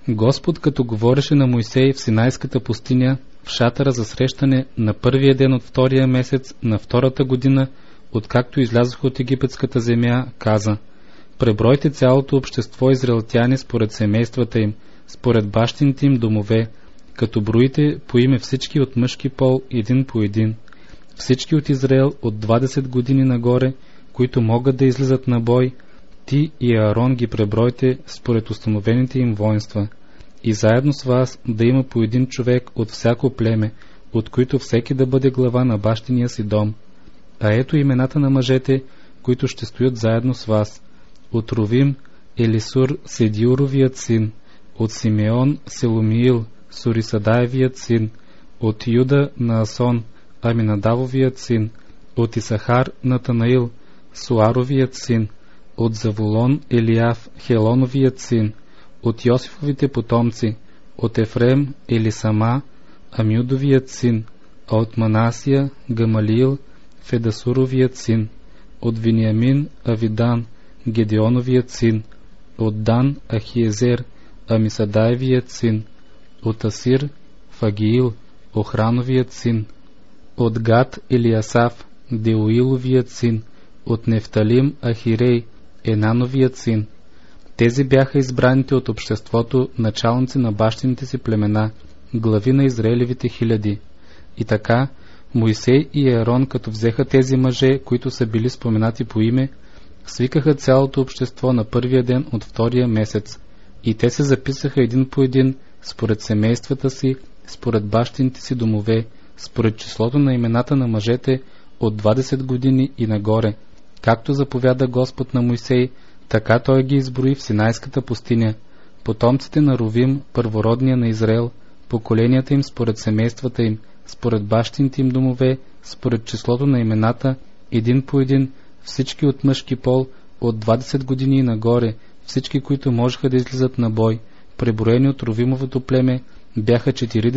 Господ, като говореше на Мойсей в Синайската пустиня, в шатъра за срещане на първия ден от втория месец на втората година, откакто излязох от египетската земя, каза: пребройте цялото общество израелтяни според семействата им, според бащините им домове, като броите по име всички от мъжки пол един по един. Всички от Израел от 20 години нагоре, които могат да излизат на бой, ти и Аарон ги пребройте според установените им воинства. И заедно с вас да има по един човек от всяко племе, от които всеки да бъде глава на бащиния си дом. А ето имената на мъжете, които ще стоят заедно с вас. От Рувим Елисур, Седиуровият син; от Симеон Селомиил, Сурисадаевият син; от Юда Наасон, Аминадавовият син; от Исахар Натанаил, Суаровият син; от Завулон Елиаф, Хелоновият син; от Йосифовите потомци, от Ефрем Елисама, Амюдовият син; а от Манасия Гамалиил, Федасуровият син; от Вениамин Авидан, Гедеоновият син; от Дан Ахиезер, Амисадаевият син; от Асир Фагиил, Охрановият син; от Гад Елиасаф, Деуиловият син; от Нефталим Ахирей, Енановият син. Тези бяха избраните от обществото началници на бащините си племена, глави на Израелевите хиляди. И така Мойсей и Аарон, като взеха тези мъже, които са били споменати по име, свикаха цялото общество на първия ден от втория месец, и те се записаха един по един, според семействата си, според бащините си домове, според числото на имената на мъжете от 20 години и нагоре. Както заповяда Господ на Мойсей, така той ги изброи в Синайската пустиня. Потомците на Рувим, първородния на Израел, поколенията им според семействата им, според бащините им домове, според числото на имената, един по един, всички от мъжки пол, от 20 години и нагоре, всички, които можеха да излизат на бой, преброени от Рувимовото племе, бяха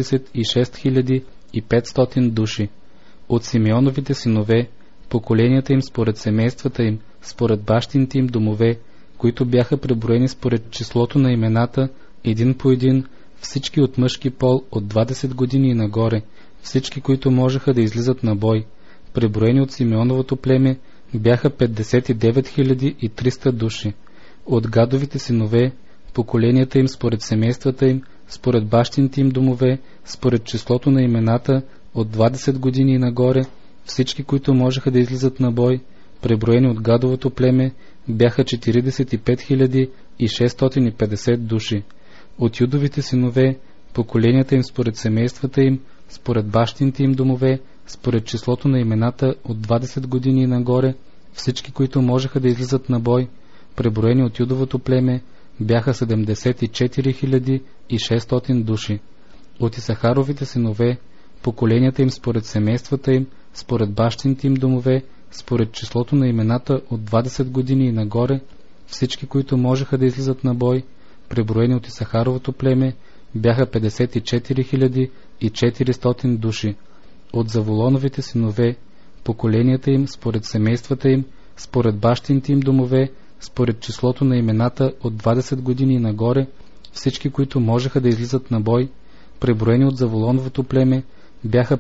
46 500 души. От Симеоновите синове, поколенията им според семействата им, според бащините им домове, които бяха преброени според числото на имената, един по един, всички от мъжки пол от 20 години и нагоре, всички, които можеха да излизат на бой, преброени от Симеоновото племе, бяха 59 300 души. От Гадовите синове, поколенията им според семействата им, според бащините им домове, според числото на имената, от 20 години и нагоре, всички, които можеха да излизат на бой, преброени от Гадовото племе, бяха 45 650 души. От Юдовите синове, поколенията им според семействата им, според бащините им домове, според числото на имената, от 20 години и нагоре, всички, които можеха да излизат на бой, преброени от Юдовото племе, бяха 74 600 души. От Исахаровите синове, поколенията им според семействата им, според бащините им домове, според числото на имената, от 20 години и нагоре, всички, които можеха да излизат на бой, преброени от Исахаровото племе, бяха 54 400 души. От Завулоновите синове, поколенията им според семействата им, според бащините им домове, според числото на имената, от 20 години и нагоре, всички, които можеха да излизат на бой, преброени от Завулоновото племе, бяха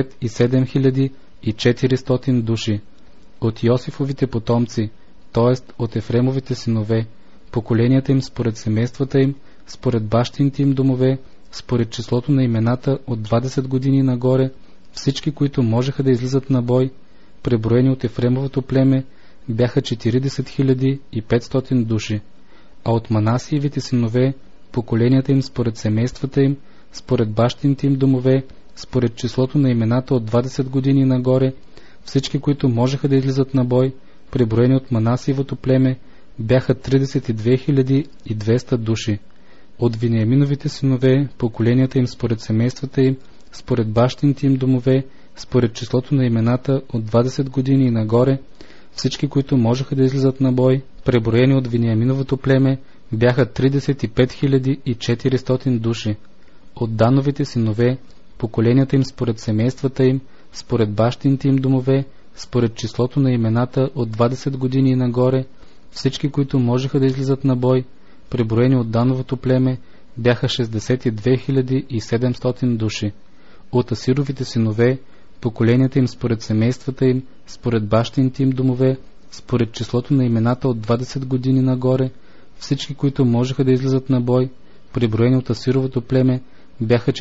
57 400 души. От Йосифовите потомци, т.е. от Ефремовите синове, поколенията им според семействата им, според бащините им домове, според числото на имената, от 20 години нагоре, всички, които можеха да излизат на бой, преброени от Ефремовото племе, бяха 40 500 души. А от Манасиевите синове, поколенията им според семействата им, според бащините им домове, според числото на имената, от 20 години нагоре, всички, които можеха да излизат на бой, преброени от Манасиевото племе, бяха 32 200 души. От Вениаминовите синове, поколенията им според семействата им, според бащините им домове, според числото на имената, от 20 години и нагоре, всички, които можеха да излизат на бой, преброени от Вениаминовото племе, бяха 35 400 души. От Дановите синове, поколенията им според семействата им, според бащините им домове, според числото на имената, от 20 години и нагоре, всички, които можеха да излизат на бой, преброени от Дановото племе, бяха 62 700 души. От Асировите синове, поколенията им според семействата им, според бащините им домове, според числото на имената от 20 години нагоре, всички, които можеха да излизат на бой, преброени от Асировото племе, бяха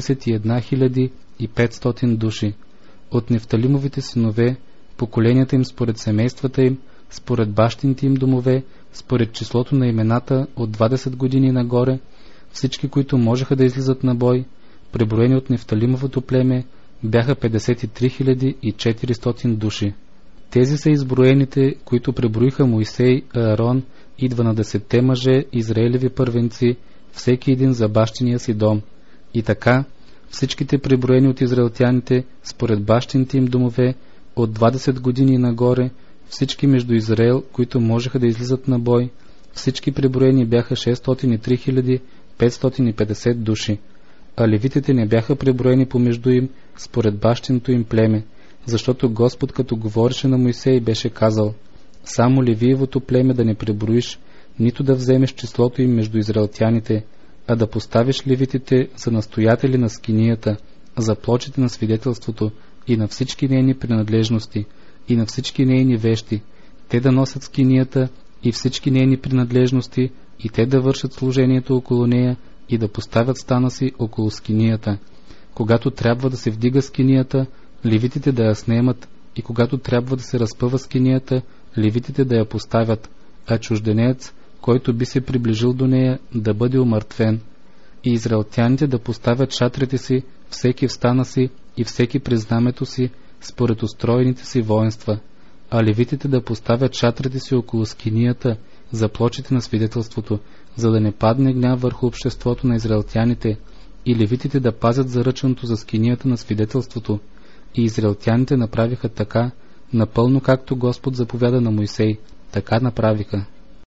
41 500 души. От Нефталимовите синове, поколенията им според семействата им, според бащините им домове, според числото на имената от 20 години нагоре, всички, които можеха да излизат на бой, преброени от Нефталимовото племе, бяха 53 400 души. Тези са изброените, които преброиха Моисей, Аарон и 12 мъже, Израелеви първенци, всеки един за бащиния си дом. И така, всичките преброени от израелтяните, според бащините им домове, от 20 години нагоре, всички между Израел, които можеха да излизат на бой, всички преброени бяха 603 550 души. А левитите не бяха преброени помежду им, според бащиното им племе, защото Господ, като говореше на Моисей, беше казал: само Левиевото племе да не преброиш, нито да вземеш числото им между израелтяните, а да поставиш левитите за настоятели на скинията, за плочите на свидетелството и на всички нейни принадлежности, и на всички нейни вещи, те да носят скинията и всички нейни принадлежности, и те да вършат служението около нея и да поставят стана си около скинията. Когато трябва да се вдига скинията, левитите да я снемат, и когато трябва да се разпъва скинията, левитите да я поставят, а чужденец, който би се приближил до нея, да бъде умъртвен. И израелтяните да поставят шатрите си, всеки в стана си и всеки при знамето си, според устроените си воинства, а левитите да поставят шатрите си около скинията, за плочите на свидетелството, за да не падне гняв върху обществото на израелтяните, и левитите да пазят заръченото за скинията на свидетелството. И израелтяните направиха така, напълно както Господ заповяда на Моисей, така направиха.